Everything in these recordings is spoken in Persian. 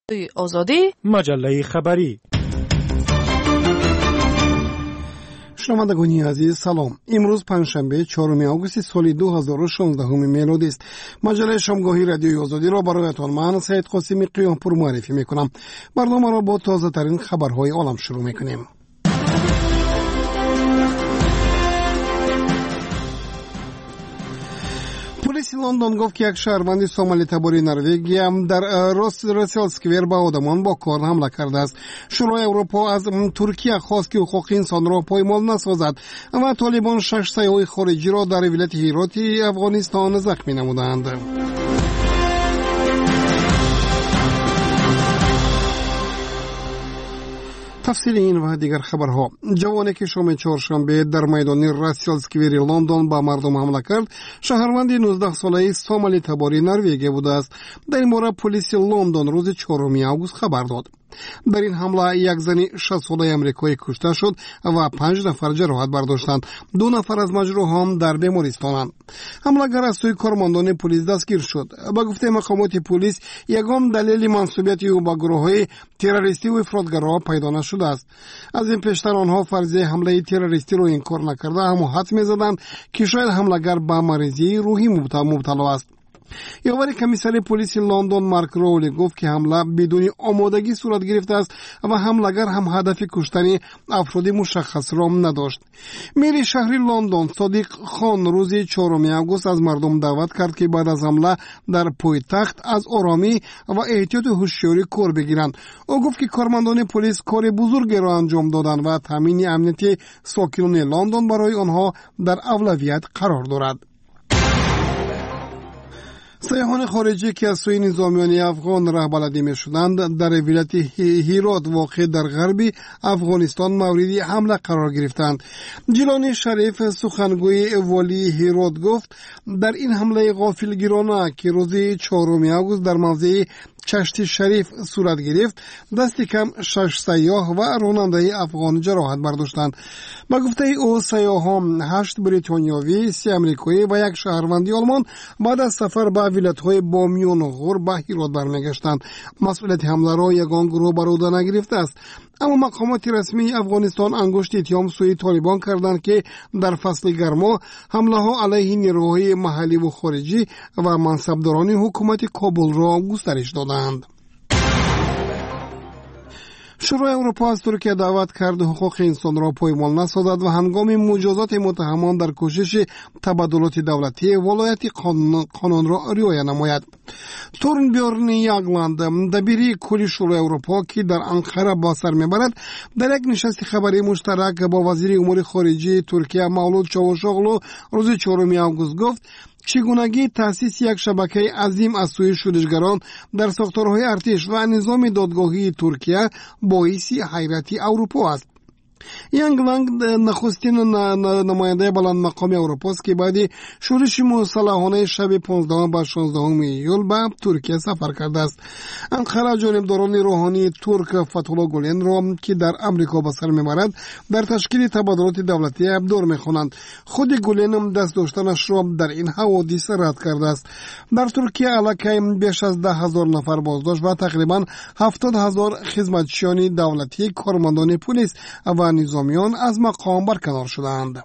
آزادی مجله خبری. شنوندگان عزیز سلام. امروز پنجشنبه 4 آگوست سال 2016 میلادی است. مجله شامگاهی رادیوی آزادی را برایتان من سید قاسمی قیامپور معرفی میکنم. برنامه را با تازه ترین خبرهای عالم شروع میکنیم. پلیس لندن گفت که یک شهروند سومالی تباری نروژیا در راسل سکویر به آدمان با کار حمله کرده است. شورای اروپا از ترکیه خواست که حقوق انسان را پایمال نسازد و طالبان 6 سیاح خارجی را در ولایت هرات افغانستان زخمی نمودند. تفصیل این و دیگر خبرها. جوانی که شام چهارشنبه در میدان راسل سکویر لندن با مردم حمله کرد شهروند 19 ساله سومالی تباری نروژیا بوده است. در این باره پلیس لندن روز 4 آگوست خبر داد. در این حمله یک زن 60 ساله آمریکایی کشته شد و 5 نفر جراحت برداشتند. 2 نفر از مجروحان در بیمارستانند. حمله‌گر از سوی کارمندان پلیس دستگیر شد. با گفته مقامات پلیس یگان دلیل منسوبیت او به گروه‌های تروریستی و افراطگرا پیدا نشده است. از این پیشتر آنها فرضیه حمله تروریستی را انکار نکرده اما حدس می‌زدند که شاید حمله‌گر به مریضی روحی مبتلا است. یاور کمیسر پلیس لندن مارک رولی گفت که حمله بدون آمادگی صورت گرفته است و حمله‌گر هم هدف کشتن افراد مشخص را نداشت. میر شهر لندن صادق خان روز 4 آگوست از مردم دعوت کرد که بعد از حمله در پایتخت از آرامی و احتیاط و هوشیاری کار بگیرند. او گفت که کارمندان پلیس کار بزرگی را انجام دادند و تامین امنیت ساکنان لندن برای آنها در اولویت قرار دارد. سیاحان خارجی که از سوی نظامیان افغان رهبردی می شدند در ولایت هرات واقع در غرب افغانستان مورد حمله قرار گرفتند. جیلانی شریف سخنگوی والی هرات گفت در این حمله غافلگیرانه که روز 4 آگوست در موضع چشت شریف صورت گرفت دست کم 6 سیاح و راننده افغان جراحت برداشتند. با گفته او سیاحان 8 بریتانیایی، 3 آمریکایی و 1 شهروندی آلمان بعد از سفر به ولایت‌های بامیان و غور به هرات برمیگشتند. مسئولیت حمله را یگان گروه بر عهده نگرفته است. اما مقامات رسمی افغانستان انگشت اتهام سوی طالبان کردند که در فصل گرما حمله ها علیه نیروهای محلی و خارجی و منصبداران حکومت کابل را گسترش دادند. شورای اروپا از ترکیه دعوت کرد حقوق انسان را پایمال نسازد و هنگام مجازات متهمان در کوشش تبادلات دولتی ولایت قانون را رعایت نماید. تورنبیورن یاگلاند دبیری کلی شورای اروپا که در انقره با سر میبرد در یک نشست خبری مشترک با وزیر امور خارجه ترکیه مولود چاوشاغلو روز 4 آگوست گفت چگونگی تأسیس یک شبکه عظیم از سوی شورشگران در ساختارهای ارتش و نظام دادگاهی ترکیه باعث حیرت اروپا است. یانگلانگ نخستین نماینده بلند مقام اروپا است که بعد شورش مسلحانه شب 15 و 16 ایول به ترکیه سفر کرده است. انقره جانبداران روحانی ترک فتح‌الله گولن را که در امریکا به سر میبرد در تشکیل تبادلات دولتی ابدار میخوانند. خود گولن دست داشتنش را در این حوادث رد کرده است. در ترکیه علاقه بیش از 10,000 نفر بازداشت و تقریبا 70,000 خدمتچیان دولتی، کارمندان پلیس و نظامیان از مقام برکنار شدند.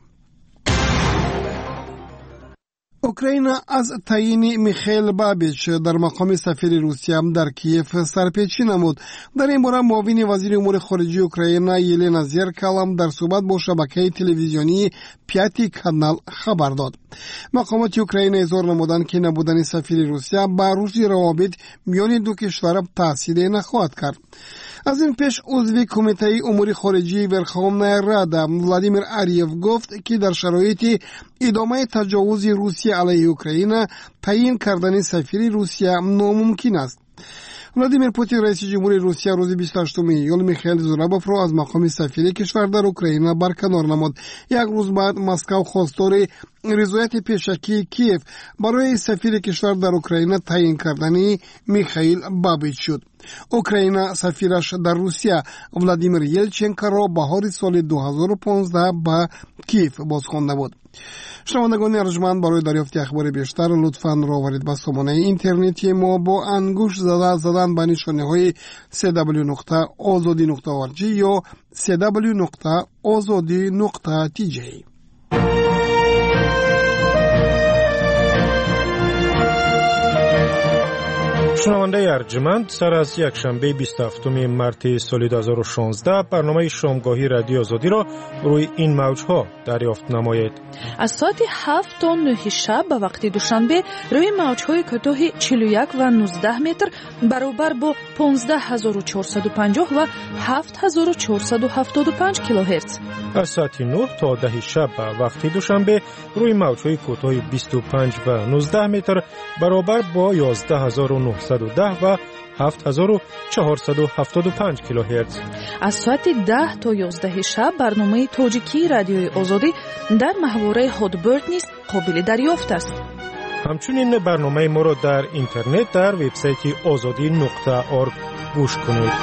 اوکراین از تعیین میخائیل بابیچ در مقام سفیر روسیه در کیف سرپیچی نمود. در این باره معاون وزیر امور خارجه اوکراین یلنا زرکالم در صحبت با شبکه تلویزیونی پیاتی کانال خبر داد. مقامات اوکراین اظهار نمودند که نبودن سفیر روسیه بر رشد روابط میان دو کشور تاثیر نخواهد کرد. از این پیش عضو کمیته امور خارجه ورخوانای رادا ولادیمیر آریف گفت که در شرایط ادامه تجاوز روسیه علیه اوکراین تعیین کردن سفیر روسیه ناممکن است. ولادیمیر پوتین رئیس جمهوری روسیه روز 28 ایول میخائیل زورابوف را از مقام سفیر کشور در اوکراین برکنار نمود. یک روز بعد مسکو خواستار رضایت پیشکی کیف برای سفیر کشور در اوکراین تعیین کردن میخائیل بابیچ شد. اوکراین سفیرش در روسیه ولادیمیر یلچنکو را بهار سال 2015 به کیف بازخوانده بود. شنوندگان ارجمند، برای دریافت اخبار بیشتر لطفاً راهبرید به سامانه اینترنتی ما با انگشت زدن به نشانه‌های www.azadi.org یا www.azadi.tj. شنونده ارجمند، سر از یک شنبه 27 مارس سال 2016 برنامه شامگاهی رادیو آزادی را روی این موجها دریافت نمایید. از ساعت 7 تا 9 شب به وقت دوشنبه روی موجهای کوتاه 41 و 19 متر برابر با 15450 و 7475 کیلوهرتز. از ساعت 9 تا 10 شب به وقت دوشنبه روی موجهای کوتاه 25 و 19 متر برابر با 11910 و 7475 کیلوهرتز. از ساعت 10 تا 11 شب برنامه تاجیکی رادیوی آزادی در محوره هادبرد نیز قابل دریافت است. همچنین برنامه ما را در اینترنت در وبسایت azadi.org گوش کنید.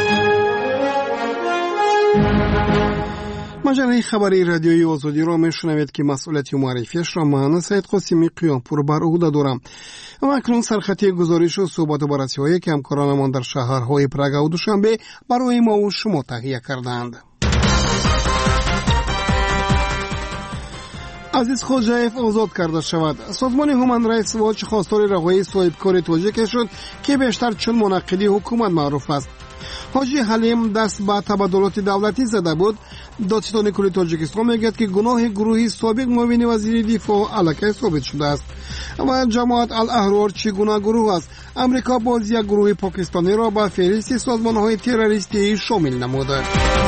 مجله خبری رادیوی آزادی را میشنوید که مسئولیت معرفیش را من سید قاسمی قیامپور بر عهده دارم. و اکنون سرخطی گزارش و صحبت با رسی‌هایی که همکارانمان در شهرهای پراگ و دوشنبه برای ما و شما تهیه کردند. عزیز خوجایف آزاد کرده شود. سازمان هومن رایتس واچ خواستار رهایی صاحبکار تاجیک شد که بیشتر چون منقدی حکومت معروف است. حاجی حلیم دست به تبادلات دولتی زده بود. دادستان کل تاجیکستان میگوید که گناه گروهی سابق معاون وزیر دفاع علیه ثابت شده است. و جماعت الاحرار چگونه گروه است؟ امریکا باز یک گروه پاکستانی را به فهرست سازمان‌های تروریستی شامل نموده.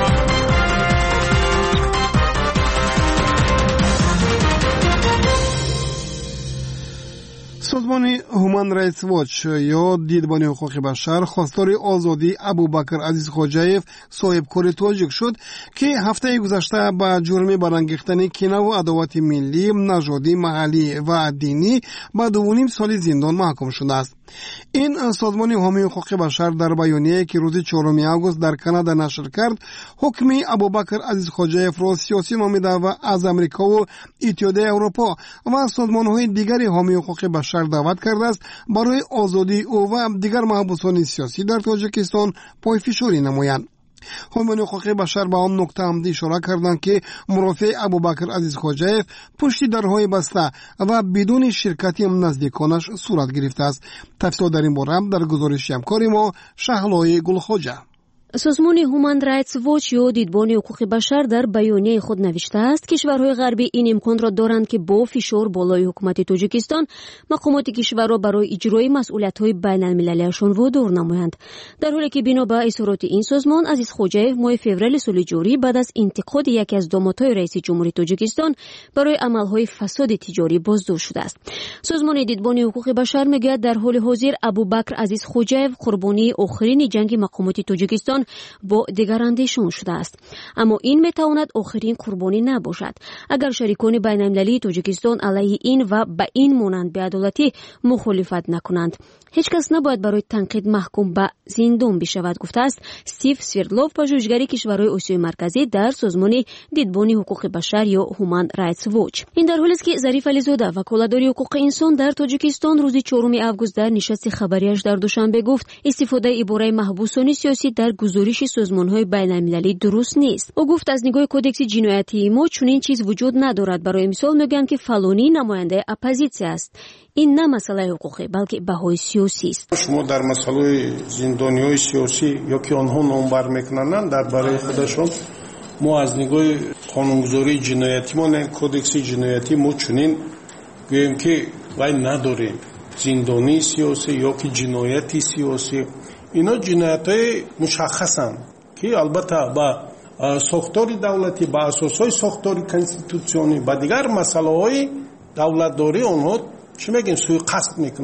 سازمان هومن رایتس واچ یا دیدبان حقوق بشر خواستار آزادی ابوبکر عزیز خوجایف صاحبکار تاجیک شد که هفته گذشته به جرم برانگیختن کینه و عداوت ملی، نژادی، محلی و دینی به 2.5 سال زندان محکوم شده است. این سازمان حامی حقوق بشر در بیانیه‌ای که روز 4 آگوست در کانادا نشر کرد، حکم ابوبکر عزیز خوجایف را سیاسی نامیده و از امریکا و اتحادیه اروپا و سازمان‌های دیگر حامی حقوق بشر دعوت کرده است برای آزادی او و دیگر محبوسان سیاسی در تاجیکستان پایفشاری نمایند. حامیان حقوق بشر به آن نکته هم اشاره کردند که مرافع ابوبکر عزیز خوجایف پشت درهای بسته و بدون شرکت نزدیکانش صورت گرفته است. تفصیلات در این باره در گزارش همکار ما شهلای گلخوجه. سازمان هومن رایتس واچ یا دیدبان حقوق بشر در بیانیه خود نوشته است کشورهای غربی این امکان را دارند که با فشار بالای حکومت تاجیکستان مقامات کشور را برای اجرای مسئولیت‌های بین‌المللی‌شان وادار نمایند. در حالی که بنا به اظهارات این سازمان، عزیز خوجایف ماه فوریه سال جاری بعد از انتقاد یکی از دامادهای رئیس جمهوری تاجیکستان برای عمل‌های فساد تجاری بازداشت شده است. سازمان دیدبان حقوق بشر میگوید در حال حاضر ابوبکر عزیز خوجایف قربانی آخرین جنگ مقامات تاجیکستان با دگراندیشان شده است. اما این میتواند آخرین قربانی نباشد. اگر شریکان بین‌المللی تاجیکستان علیه این و به این مانند بی‌عدالتی مخالفت نکنند، هیچ کس نباید برای تنقید محکوم به زندان بشود، گفته است استیو سویردلوف، پژوهشگر کشورهای آسیای مرکزی در سازمان دیدبان حقوق بشر یا هومن رایتس واچ. این در حالی است که ظریف علیزاده، وکالتدار حقوق انسان در تاجیکستان، روز 4 آگوست در نشست خبریش در دوشنبه گفت استفاده عباره محبوسان سیاسی در گزارش سازمان‌های بین‌المللی درست نیست. او گفت از نگاه کدکس جنایتی ما چنین چیز وجود ندارد. برای مثال میگن که فلانی نماینده اپوزیسیون است. این نه مسئله حقوقی بلکه بهای سیاسی است. شما در مسئله زندانی‌های سیاسی یا که آنها نامبر میکنند درباره خودشون، ما از نگاه قانونگذاری جنایتی ما نه کدکس جنایتی ما چنین گوییم که وای نداریم زندانی سیاسی یا که جنایتی سیاسی. اینا جنایت‌های مشخصن که البته با ساختار دولتی، با اساس‌های ساختار کنستیتوسیونی، با دیگر مسائل دولتداری آنها چی میگن سوء قصد میکنن.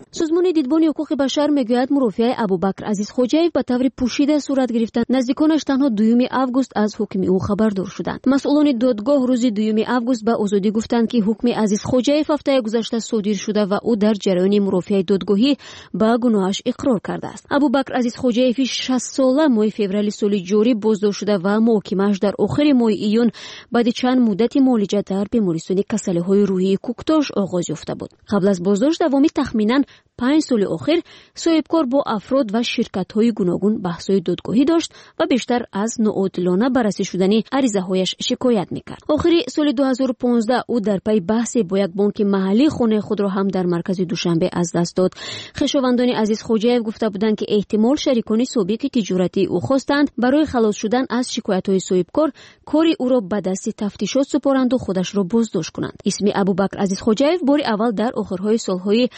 سازمان دیدبان حقوق بشر میگوید مرافعه ابوبکر عزیز خوجایف به طور پوشیده صورت گرفتن نزدیکانش تنها 2 آگوست از حکم او خبردار شدند. مسئولان دادگاه روز 2 آگوست به آزادی گفتند که حکم عزیز خوجایف هفته گذشته صادر شده و او در جریان مرافعه دادگاهی به گناهش اقرار کرده است. ابوبکر عزیز خوجایف 60 ساله ماه فوریه سال جاری بازداشت شده و محاکمه‌اش در آخر ماه ایون بعد چند مدت معالجه در بیمارستان کسل‌های روحی کوکتاش آغاز یافته بود. قبل از بازداشت دوامی تخمیناً 5 سال آخر صاحبکار با افراد و شرکت‌های گوناگون بحث‌های دادگاهی داشت و بیشتر از ناعادلانه بررسی شدن عریضه‌هایش شکایت می‌کرد. آخر سال 2015 او در پی بحث با یک بانک محلی خانه خود را هم در مرکز دوشنبه از دست داد. خویشاوندان عزیز خوجایف گفته بودند که احتمال شریکان سابق تجارتی او خواستند برای خلاص شدن از شکایت‌های صاحبکار کاری او را به دست تفتیشات سپارند و خودش را بازداشت کنند. اسم ابوبکر عزیز خوجایف بار اول در آخرهای سال‌های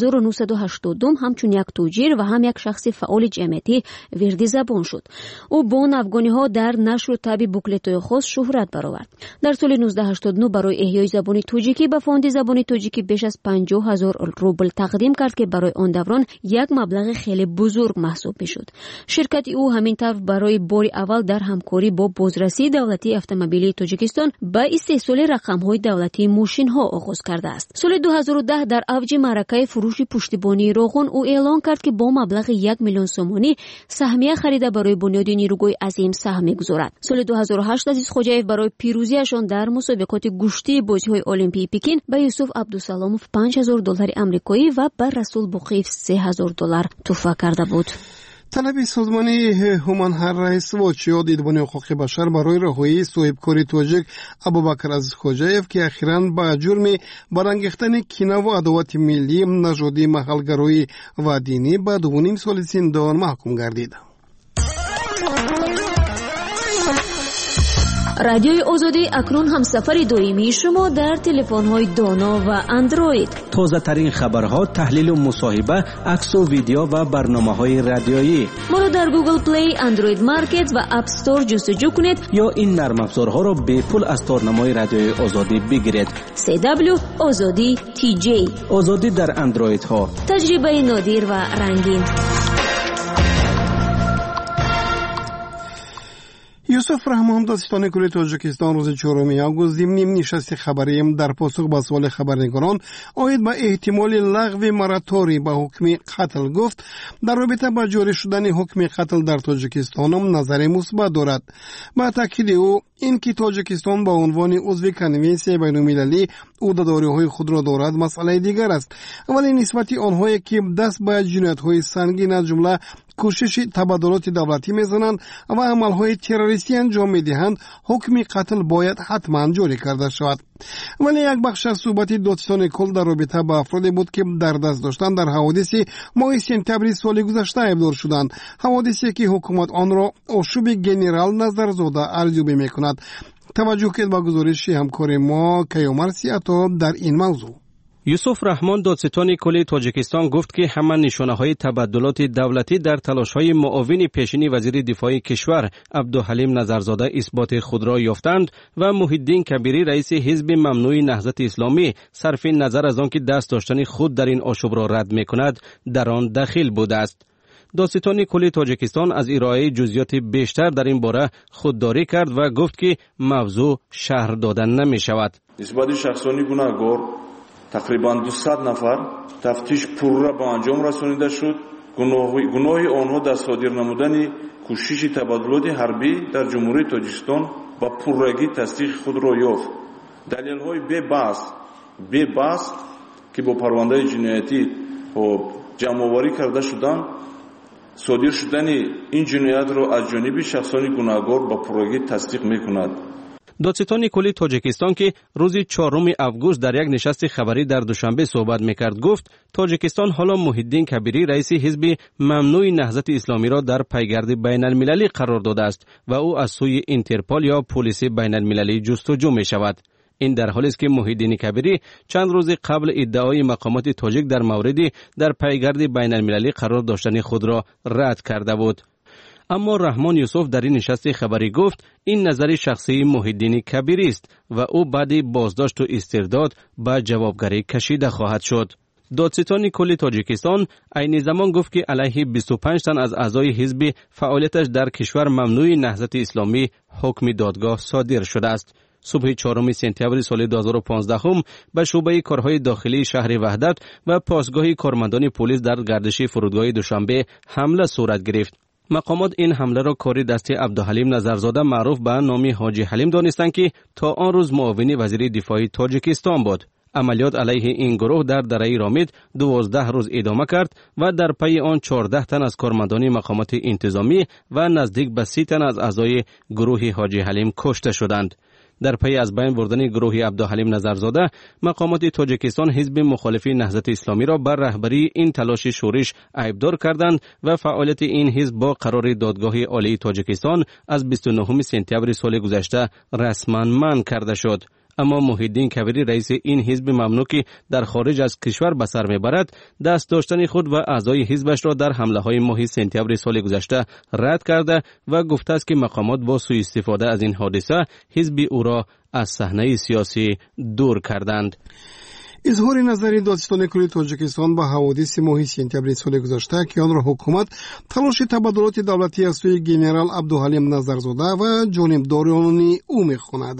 1980 همچون یک تاجر و هم یک شخص فعال جمعیتی وردی زبان شد. او با افغانی‌ها در نشر و طبع بوکلت‌های خاص شهرت برآورد. در سال 1989 برای احیای زبان تاجیکی به فاند زبان تاجیکی بیش از 50,000 روبل تقدیم کرد که برای آن دوران یک مبلغ خیلی بزرگ محسوب می‌شد. شرکت او همین طور برای بار اول در همکاری با بازرسی دولتی اتومبیلی تاجیکستان به استحصال رقم‌های دولتی ماشین‌ها آغاز کرده است. سال 2010 در اوج معرکه فروش پشتیبانی روغن او اعلان کرد که با مبلغ 1 میلیون سومانی سهمیه خریده برای بنیاد نیروگوی عظیم سهم می‌گذارد. سال 2008 عزیز خوجایف برای پیروزیشان در مسابقات گشتی بازی‌های المپیک پکین به یوسف عبدالسلاموف $5,000 آمریکایی و به رسول بقیف $3,000 تحفه کرده بود. طلب سازمانی هومن رایتس واچ یا دیدبان حقوق بشر برای رهایی صاحبکار تاجیک ابوبکر عزیز خوجایف که اخیراً با جرم برانگیختن کینه و عداوت ملی، نژادی، محلگرایی و دینی به 2.5 سال زندان محکوم گردید. رادیوی آزادی اکنون هم سفر دائمی شما در تلفن‌های دانا و اندروید. تازه ترین خبرها، تحلیل و مصاحبه، عکس و ویدیو و برنامه‌های رادیویی. ما را در گوگل پلی، اندروید مارکت و اپ استور جستجو کنید یا این نرم افزارها را به پول از تارنمای رادیوی آزادی بگیرید. CW آزادی TJ. آزادی در اندروید ها. تجربه نادر و رنگین. یوسف رحمان دادستان کل تاجیکستان روز 4 آگوست ضمن نشست خبری در پاسخ به سوال خبرنگاران عاید به احتمال لغو مراتوری به حکم قتل گفت در رابطه با جاری شدن حکم قتل در تاجیکستان هم نظر مثبت دارد. با تاکید او اینکه تاجیکستان با عنوان عضو کنونسیون بین‌المللی عهده‌داری‌های خود را دارد مسئله دیگر است، ولی نسبت آنهایی که دست به جنایت‌های سنگین از جمله کوشش تبادلات دولتی میزنند و عملهای تروریستی انجام میدهند حکم قتل باید حتما جاری کرده شود. ولی یک بخش از صحبت دادستان کل در رابطه با افرادی بود که در دست داشتن در حوادث ماه سپتامبر سال گذشته ابلاغ شدند، حوادثی که حکومت آن را آشوب گنرال نظرزاده ارزیابی میکند. توجه کنید به گزارش همکار ما کیومر سیاتا در این موضوع. یوسف رحمان دادستان کل تاجیکستان گفت که همه نشانه‌های تبادلات دولتی در تلاش‌های معاون پیشین وزیر دفاع کشور عبدالحلیم نظرزاده اثبات خود را یافتند و محیدین کبیری رئیس حزب ممنوع نهضت اسلامی صرف نظر از آنکه دست داشتن خود در این آشوب را رد می‌کند در آن دخیل بوده است. دادستان کل تاجیکستان از ارائه جزئیات بیشتر در این باره خودداری کرد و گفت که موضوع شرح دادن نمی‌شود. نسبت شخصانی گناهکار تقریباً 200 نفر تفتیش پرره به انجام رسانیده شد. گناه آنها در صادر نمودن کوشش تبادلات حربی در جمهوری تاجیکستان با پررگی تصدیق خود را یافت. دلیل‌های بے بحث که با پرونده جنایتی جمع‌آوری کرده شدند صادر شدن این جنایت را از جانب شخصان گناهکار با پررگی تصدیق می‌کند. دادستان کل تاجیکستان که روز 4 آگوست در یک نشست خبری در دوشنبه صحبت میکرد گفت تاجیکستان حالا محیدین کبیری رئیس حزب ممنوع نهضت اسلامی را در پیگرد بین المللی قرار داده است و او از سوی اینترپول یا پلیس بین المللی جستجو می شود. این در حالی است که محیدین کبیری چند روز قبل ادعای مقامات تاجیک در موردی در پیگرد بین المللی قرار داشتن خود را رد کرده بود. اما رحمان یوسف در این نشست خبری گفت این نظر شخصی محیدین کبیری است و او بعد بازداشت و استرداد به جوابگری کشیده خواهد شد. دادستان کل تاجیکستان عین زمان گفت که علیه 25 تن از اعضای حزب فعالیتش در کشور ممنوع نهضت اسلامی حکم دادگاه صادر شده است. صبح 4 سپتامبر سال 2015 به شعبه کارهای داخلی شهر وحدت و پاسگاه کارمندان پلیس در گردش فرودگاه دوشنبه حمله صورت گرفت. مقامات این حمله را کار دست عبدالحلیم نظرزاده معروف به نام حاجی حلیم دانستند که تا آن روز معاون وزیر دفاع تاجیکستان بود. عملیات علیه این گروه در دره رامید 12 روز ادامه کرد و در پی آن 14 تن از کارمندان مقامات انتظامی و نزدیک به 30 تن از اعضای گروه حاجی حلیم کشته شدند. در پی از بین بردن گروه عبدالحلیم نظرزاده، مقامات تاجیکستان حزب مخالف نهضت اسلامی را بر رهبری این تلاش شورش عیبدار کردند و فعالیت این حزب با قرار دادگاه عالی تاجیکستان از 29 سپتامبر سال گذشته رسما منع کرده شد. اما محیدین کبیری رئیس این حزب ممنوع که در خارج از کشور به سر میبرد، دست داشتن خود و اعضای حزبش را در حمله های ماه سپتامبر سال گذشته رد کرده و گفته است که مقامات با سوء استفاده از این حادثه حزب او را از صحنه سیاسی دور کردند. اظهار نظری دادستان کل تاجیکستان با حوادث ماه سپتامبر سال گذشته که آن را حکومت تلاش تبادلات دولتی از سوی گنرال عبدالحلیم نظرزاده و جانبداران او می‌خواند.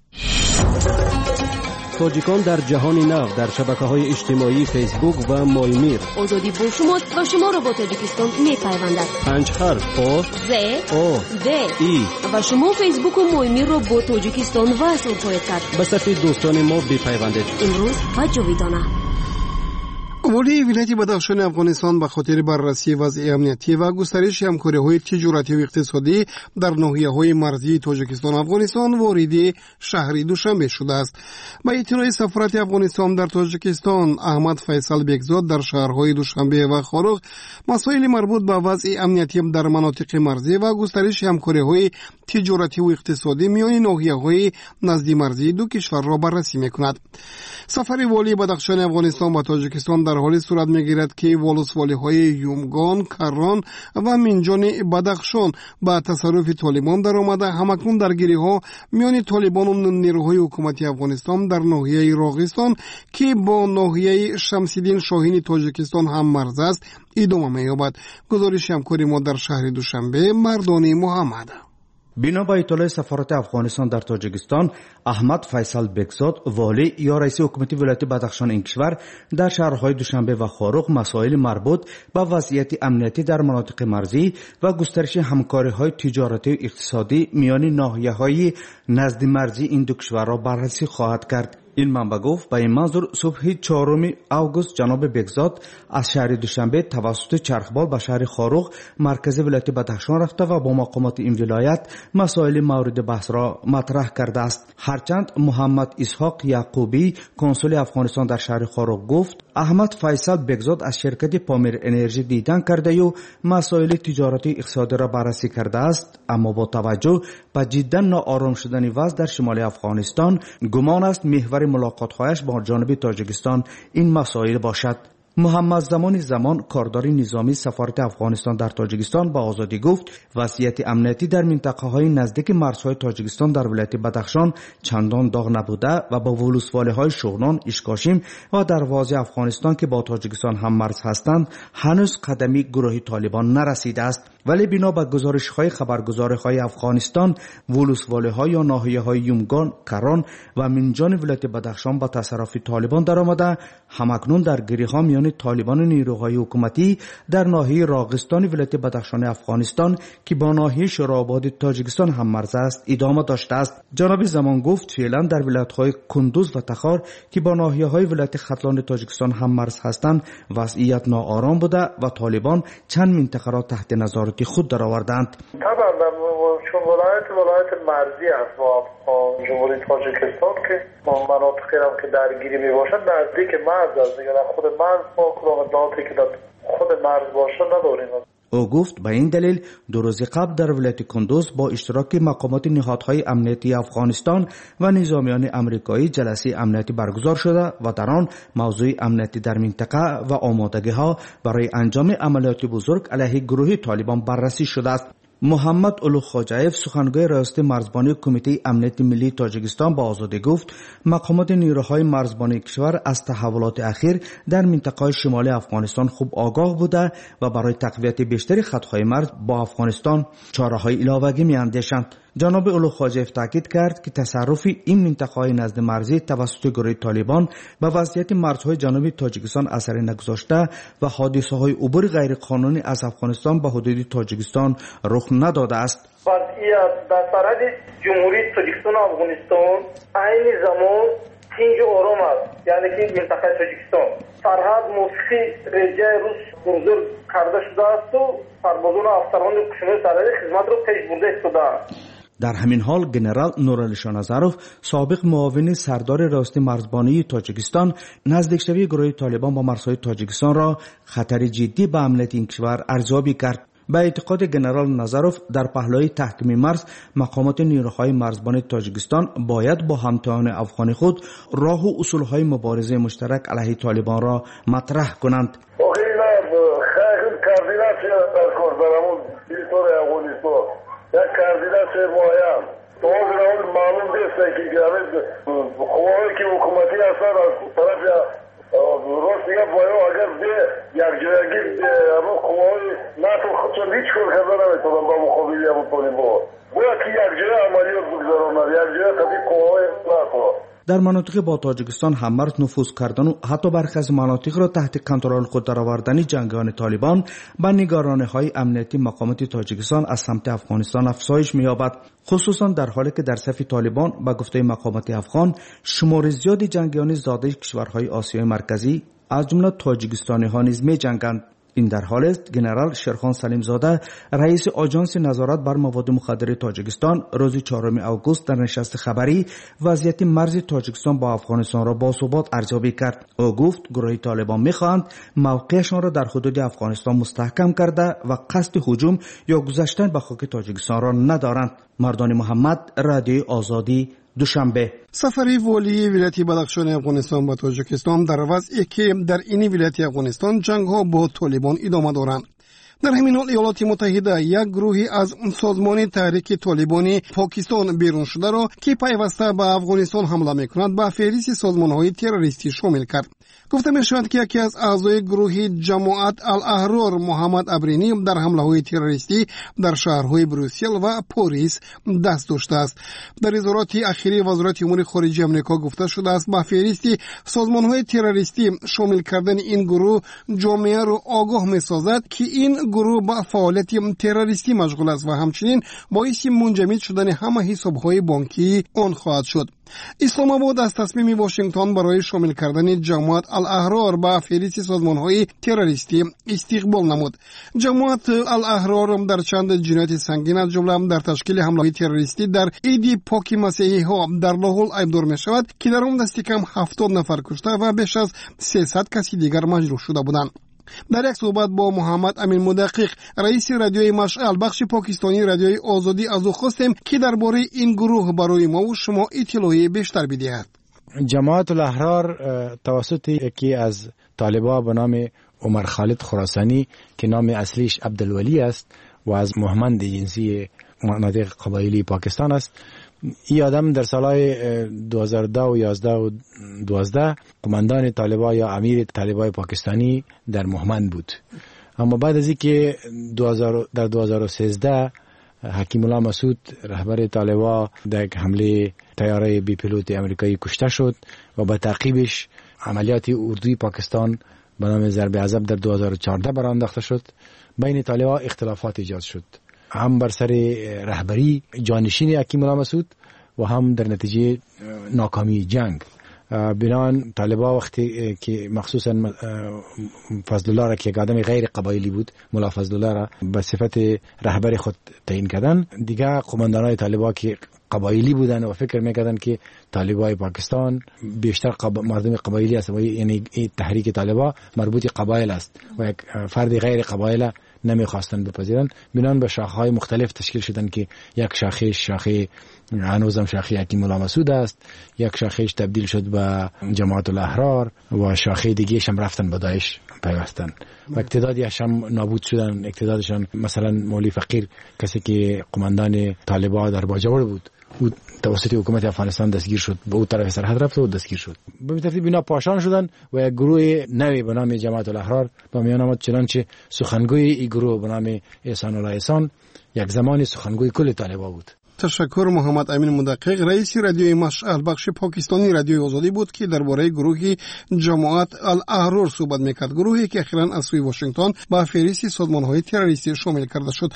تاجیکان در جهان نو در شبکه‌های اجتماعی فیسبوک و مایمیر. آزادی با شماست و شما را با تاجیکستان می‌پیوندد. 5 حرف آ ز او د ای و شما فیسبوک و مایمیر را با تاجیکستان وصل خواهید کرد. به صف دوستان ما بپیوندید. امروز و جاویدانه. والی ولایت بدخشان افغانستان به خاطر بررسی وضع امنیتی و گسترش همکاری‌های تجارتی و اقتصادی در ناحیه‌های مرزی تاجیکستان افغانستان وارد شهر دوشنبه شده است. با اطلاع سفارت افغانستان در تاجیکستان احمد فیصل بگزاد در شهرهای دوشنبه و خارق مسائل مربوط به وضع امنیتی در مناطق مرزی و گسترش همکاری‌های تجارتی و اقتصادی میان ناحیه‌های نزدیک مرزی دو کشور را بررسی می‌کند. سفر والی بدخشان افغانستان به تاجیکستان در حالی صورت می‌گیرد که ولسوالی‌های یومگان، کران و منجان بدخشان به تصرف طالبان درآمده. همکنون درگیری‌ها میان طالبان و نیروهای حکومتی افغانستان در ناحیه راغستان که با ناحیه شمس‌الدین شاهین تاجیکستان هم مرز است ادامه می‌یابد. گزارش همکار ما در شهر دوشنبه مردانی محمد. بنا به اطلاع سفارت افغانستان در تاجیکستان احمد فیصل بگزاد والی یا رئیس حکومت ولایت بدخشان این کشور در شهرهای دوشنبه و خارق مسائل مربوط به وضعیت امنیتی در مناطق مرزی و گسترش همکاری‌های تجارتی و اقتصادی میان ناحیه‌های نزد مرزی این دو کشور را بررسی خواهد کرد. این منبع گفت به این منظور صبح 4 اوگوست جناب بگزاد از شهر دوشنبه توسط چرخبال به شهر خارق مرکز ولایت بدخشان رفته و با مقامات این ولایت مسائل مورد بحث را مطرح کرده است. هرچند محمد اسحاق یعقوبی کنسول افغانستان در شهر خارق گفت احمد فیصل بگزاد از شرکت پامیر انرژی دیدن کرده و مسائل تجارتی اقتصادی را بررسی کرده است، اما با توجه به جدا ناآرام شدن وضع در شمال افغانستان گمان است محور ملاقات‌هایش با جانب تاجیکستان این مسائل باشد. محمد زمان کاردار نظامی سفارت افغانستان در تاجیکستان به آزادی گفت وضعیت امنیتی در منطقه‌های نزدیک مرزهای تاجیکستان در ولایت بدخشان چندان داغ نبوده و با ولسوالی‌های شغنان، اشکاشیم و دروازه افغانستان که با تاجیکستان هم مرز هستند هنوز قدمی گروه طالبان نرسیده است. ولی بنا به گزارش‌های خبرگزاری‌های افغانستان ولسوالی‌ها یا ناحیه‌های یومگان، کران و منجان ولایت بدخشان با تصرف طالبان درآمده. همکنون درگیری‌ها میان طالبان و نیروهای حکومتی در ناحیه راغستان ولایت بدخشان افغانستان که با ناحیه شوراباد تاجیکستان هم مرز است ادامه داشته است. جناب زمان گفت فعلا در ولایت‌های کندوز و تخار که با ناحیه‌های ولایت ختلان تاجیکستان هم مرز هستند وضعیت ناآرام بوده و طالبان چند منطقه را تحت نظارت خود درآوردند. چون ولایت مرزی است با جمهوری تاجیکستان که مناطقی هم که درگیری می باشد نزدیک مرز است، دیگه در خود مرز ما اقداماتی که در خود مرز باشه نداریم. او گفت به این دلیل 2 روز قبل در ولایت کندوز با اشتراک مقامات نهادهای امنیتی افغانستان و نظامیان امریکایی جلسه امنیتی برگزار شده و در آن موضوع امنیتی در منطقه و آمادگی‌ها برای انجام عملیات بزرگ علیه گروه طالبان بررسی شده است. محمد اولوخواجایف سخنگوی ریاست مرزبانی کمیته امنیت ملی تاجیکستان با آزادی گفت مقامات نیروهای مرزبانی کشور از تحولات اخیر در منطقه شمالی افغانستان خوب آگاه بوده و برای تقویت بیشتر خطهای مرز با افغانستان چاره‌های علاوه‌ای می‌اندیشند. جناب اولوخواجایف تاکید کرد که تصرف این منطقه‌های نزد مرزی توسط گروه طالبان به وضعیت مرزهای جنوبی تاجیکستان اثری نگذاشته و حادثه‌های عبور غیرقانونی از افغانستان به حدود تاجیکستان رخ نداده است. وضعیت در سرحد جمهوری تاجیکستان و افغانستان عین زمان تنگ و آرام است، یعنی که منطقه تاجیکستان سرحد موسیقی رجای روز بزرگ کرده شده است و سربازان و افسران کشور سرحدی خدمت را پیش برده ایستاده‌اند. در همین حال جنرال نورعلی شاهنظرов سابق معاون سردار ریاست مرزبانی تاجیکستان نزدیکشوی گروه طالبان با مرزهای تاجیکستان را خطر جدی به امنیت این کشور ارزیابی کرد. به اعتقاد جنرال نظروف در پهلوی تحکیم مرز مقامات نیروهای مرزبان تاجیکستان باید با همتایان افغان خود راه و اصولهای مبارزه مشترک علیه طالبان را مطرح کنند. یک کاردیناسیون مایم تو اون معلوم نیست که گرفت قوایی که حکومتی هستند از طرف راست میگم باید اگر به یک جایگی اما قوای ناتو خودشون هیچ کار کردن نمیتونن با مقابله با طالبان باید که یک جای عملیات بگذارند یک جای طبیعی قوای ناتو در مناطق با تاجیکستان هم مرز نفوذ کردن و حتی برخی از مناطق را تحت کنترل خود درآوردن جنگیان طالبان به نگرانی‌های امنیتی مقامات تاجیکستان از سمت افغانستان افزایش می‌یابد، خصوصا در حالی که در صف طالبان به گفته مقامات افغان شمار زیادی جنگیان زاده کشورهای آسیای مرکزی از جمله تاجیکستانی‌ها نیز می‌جنگند. این در حال است جنرال شیرخان سلیم زاده رئیس آژانس نظارت بر مواد مخدر تاجیکستان روز 4 آگوست در نشست خبری وضعیت مرز تاجیکستان با افغانستان را باثبات ارزیابی کرد. او گفت گروه طالبان می‌خواهند موقعشان را در حدود افغانستان مستحکم کرده و قصد هجوم یا گذشتن به خاک تاجیکستان را ندارند. مردان محمد، رادیو آزادی، دوشنبه. سفری والی ولایت بدخشان افغانستان به تاجیکستان در وضعی که در این ولایت افغانستان جنگ ها با طالبان ادامه دارند. در همین حال ایالات متحده یک گروهی از سازمان تحریک طالبانی پاکستان بیرون شده را که پیوسته به افغانستان حمله می‌کند به فهرست سازمان‌های تروریستی شامل کرد. گفته می‌شود که یکی از اعضای گروه جماعت الاحرار محمد ابرینی در حمله‌های تروریستی در شهرهای بروسل و پاریس دست داشته است. در اظهارات اخیری وزارت امور خارجه آمریکا گفته شده است به فهرست سازمان‌های تروریستی شامل کردن این گروه جامعه را آگاه می‌سازد که این گروه با فعالیت تروریستی مشغول است و همچنین باعث منجمد شدن همه حساب‌های بانکی آن خواهد شد. اسلام آباد از تصمیم واشنگتن برای شامل کردن جماعت الاحرار به فهرست سازمان‌های تروریستی استقبال نمود. جماعت الاحرار در چند جنایت سنگین از جمله در تشکیل حمله‌های تروریستی در عید پاک مسیحی‌ها در لاحول ایبدار می‌شود که در آن دست کم 70 نفر کشته و بیش از 300 کسی دیگر مجروح شده بودند. در یک صحبت با محمد امین مدقق رئیس رادیوی مشعل بخش پاکستانی رادیوی آزادی از او خواستیم که درباره این گروه برای ما و شما اطلاعی بیشتر بدهد. جماعت الاحرار توسط یکی از طالبان به نام عمر خالد خراسانی که نام اصلیش عبدالولی است و از مهمند جنسی مناطق قبایلی پاکستان است. این آدم در سالهای 2010 و 11 و 12 قماندان طالبان یا امیر طالبان پاکستانی در مهمند بود. اما بعد از اینکه در 2013 حکیم الله مسعود رهبر طالبان در حمله طیاره بی پیلوت امریکایی کشته شد و با تعقیبش عملیات اردوی پاکستان به نام ضرب عضب در 2014 برآ انداخته شد. بین طالبان اختلافات ایجاد شد، هم بر سر رهبری جانشین حکیم الله مسعود و هم در نتیجه ناکامی جنگ. بنابراین طالبان وقتی که مخصوصا فضل الله را که یک آدم غیر قبایلی بود، ملا فضل الله را به صفت رهبر خود تعیین کردن، دیگه قماندانای طالبان که قبایلی بودن و فکر میکردن که طالبان پاکستان بیشتر مردم قبایلی است و یعنی تحریک طالبان مربوط قبایل است و یک فرد غیر قبایل نمیخواستن بپذیرن، بنان به شاخه‌های مختلف تشکیل شدن که یک شاخه هنوزم شاخه حکیم مولا مسعود است، یک شاخهش تبدیل شد به جماعت الاحرار و شاخه دیگه‌ش هم رفتن به داعش پیوستن و اقتدادیش هم نابود شدن. اقتدادشان مثلا مولوی فقیر، کسی که قماندان طالبان در باجوړ بود، او توسط حکومت افغانستان دستگیر شد، به اون طرف سرحد رفت و دستگیر شد. به ترتیب اینا پاشان شدن و یک گروه نوی به نام جماعت الاحرار به میان آمد، چنانچه سخنگوی این گروه به نام احسان الله احسان یک زمانی سخنگوی کل طالبان بود. تشکر. محمد امین مدقق رئیس رادیوی مشعل بخش پاکستانی رادیوی آزادی بود که درباره گروه جماعت الاحرار صحبت میکرد، گروهی که اخیراً از سوی واشنگتن به فهرست سازمان‌های تروریستی شامل کرده شد.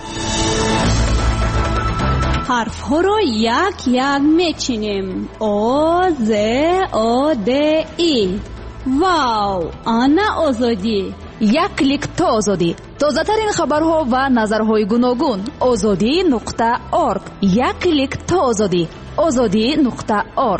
حرف ها رو یک یک میچینیم. او ز او د ای. واو، آنا آزادی. یک کلیک تا آزادی. تازه ترین خبرها و نظرهای گوناگون. azadi.org. یک کلیک تا آزادی. azadi.org.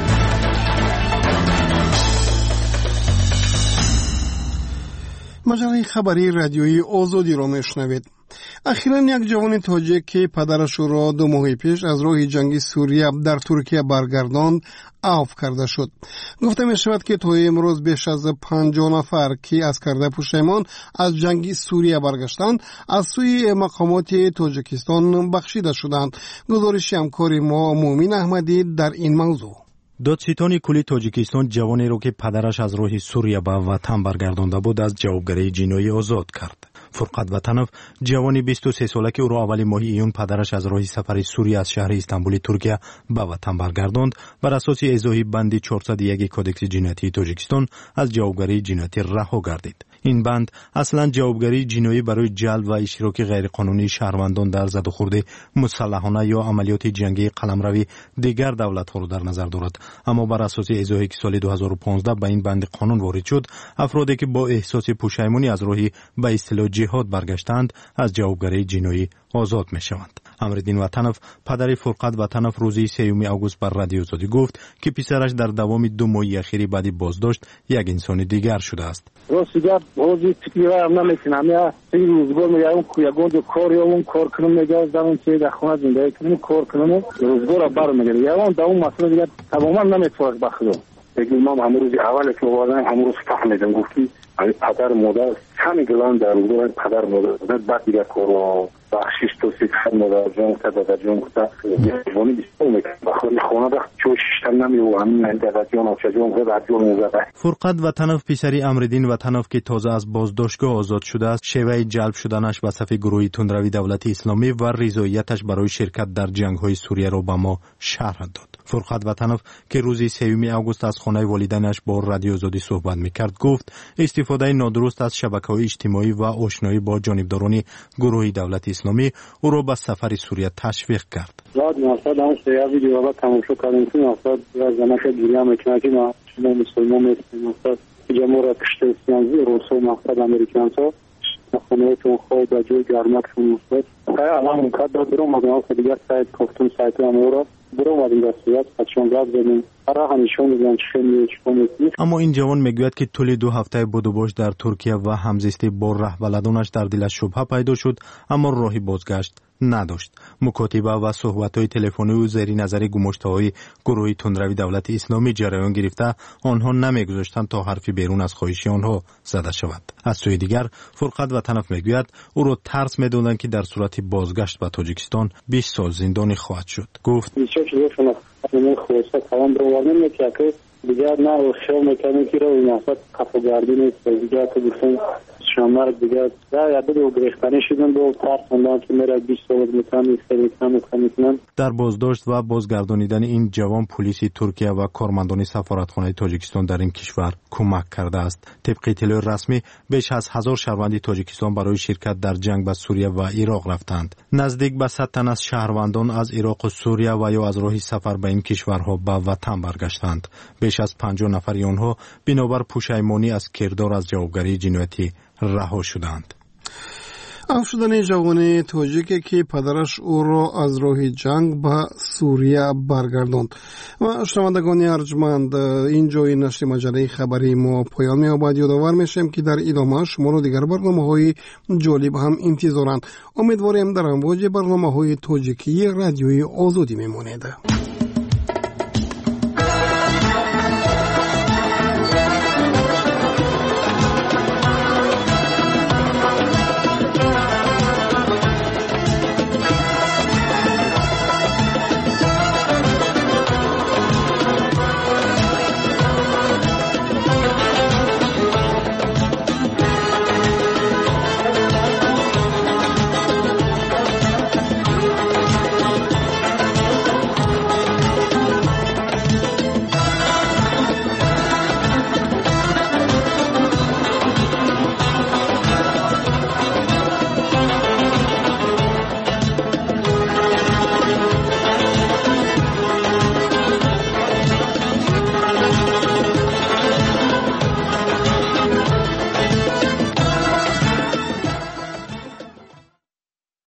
مجله خبری رادیویی آزادی را میشنوید. اخیراً یک جوان تاجیک که پدرش را 2 ماه پیش از راه جنگ سوریه در ترکیه برگرداند عفو کرده شد. گفته می شود که تا امروز بیش از 50 نفر که از کرده پشیمان از جنگ سوریه برگشتند از سوی مقامات تاجیکستان بخشیده شدند. گزارش همکار ما مومین احمدی در این موضوع. دادستان کلی تاجیکستان جوانی را که پدرش از راه سوریه به وطن برگردانده بود از جوابگری جنایی آزاد کرد. فرقت وطنوف جوانی 23 ساله که او را اول ماه ایون پدرش از راه سفر سوریه از شهر استانبول ترکیه به وطن برگرداند، بر اساس اجرای بند 401 کدکس جنایتی تاجیکستان از جوابگری جنایتی رها گردید. این بند اصلا جوابگری جنایی برای جلب و اشتراک غیرقانونی شهروندان در زد و خورد مسلحانه یا عملیات جنگی قلمروی دیگر دولت‌ها را در نظر دارد، اما بر اساس اجرایی که سال 2015 به این بند قانون وارد شد، افرادی که با احساس پشیمانی از راه به اصطلاح جهاد برگشتند از جوابگری جنایی آزاد می‌شوند. امردین وطنوف پدر فرقت وطنوف روز 3 آگوست بر رادیو آزادی گفت که پسرش در دوام 2 ماه اخیر بعد بازداشت یک انسان دیگر شده است. راسیده بازی تکلیف هم نمی‌کنم، یا این روزگار میگم که یگان کار یا اون کار کنم میگم زمان که در خانه زندگی کنم کار کنم روزگار برمیگرده، یا اون دوام مثلا دیگه تماما نمیتونم بخدم. بگیم ما امروز اول که اومدن امروز فهمیدم گفتی پدر مادر همین گلان در روزگار پدر مادر بعد دیگه کارو بخشش توصیف مادر جان تا جان گفته جوانی بیستم بخوری خانه ده چوش نمی و همین انتظاریان و چجون غیر جون موزه. فرقت وطنوف پسری امردین وطنوف که تازه از بازداشتگاه آزاد شده است، شیوه جلب شدنش به صف گروه تندروی دولت اسلامی و رضایتش برای شرکت در جنگ‌های سوریه را به ما شرح داد. فرقت وطنوف که روز 3 آگوست از خانه والدینش با رادیو آزادی صحبت می‌کرد گفت استفاده نادرست از شبکه‌های اجتماعی و آشنایی با جانبداران گروه دولت اسلامی او را به سفر سوریه تشویق کرد. بعد مثلا اون سه ویدیو را تماشا کردیم که مثلا از زمانه دنیا میکنه که ما مسلمان مثلا جمهوریت اسلامی روسو مقصد امریکان تو خونه تو خود در جای گرمک شد. الان مقدار برو مدام که دیگه سایت گفتم سایت امورا برو مدام دستیات پچون راه بدیم. اما این جوان میگوید که طول 2 هفته بود و باش در ترکیه و همزیستی با رهبلدانش در دلش شبهه پیدا شد، اما راهی بازگشت نداشت. مکاتبه و صحبت‌های تلفنی او زیر نظر گماشته‌های گروه تندروی دولت اسلامی جریان گرفته، آنها نمیگذاشتند تا حرفی بیرون از خواهش آنها زده شود. از سوی دیگر فرقت وطنوف میگوید او را ترس می‌دادند که در صورت بازگشت به تاجیکستان 20 سال زندانی خواهد شد. گفت من خواسته کلام رو وارد می‌کرد که دیگر نه شو مکانیکی رو این واسه کافگردی نیست دیگر که گفتن شمار دیگر یا دو گرفتنی شدن دو ترسوندن که میره 20 سال میتونن. در بازداشت و بازگردانیدن این جوان پلیس ترکیه و کارمندان سفارتخانه تاجیکستان در این کشور کمک کرده است. طبق اطلاع رسمی بیش از 1000 شهروند تاجیکستان برای شرکت در جنگ به سوریه و عراق رفتند. نزدیک به 100 تن از شهروندان از عراق و سوریه و یا از راه سفر به این کشورها به وطن برگشتند. بیش از 50 نفر آنها بنابر پشیمانی از کردار از جوابگری جنایتی رها شدند. عفو شدن جوان تاجیکی که پدرش او را از راه جنگ به سوریه برگرداند. و شنوندگان ارجمند، اینجا این نشر مجله خبری ما پایان می‌یابد. یادآور میشیم که در ادامه شما را دیگر برنامه‌های جالب هم انتظارند. امیدواریم در امواج برنامه‌های تاجیکی رادیوی آزادی میمانید.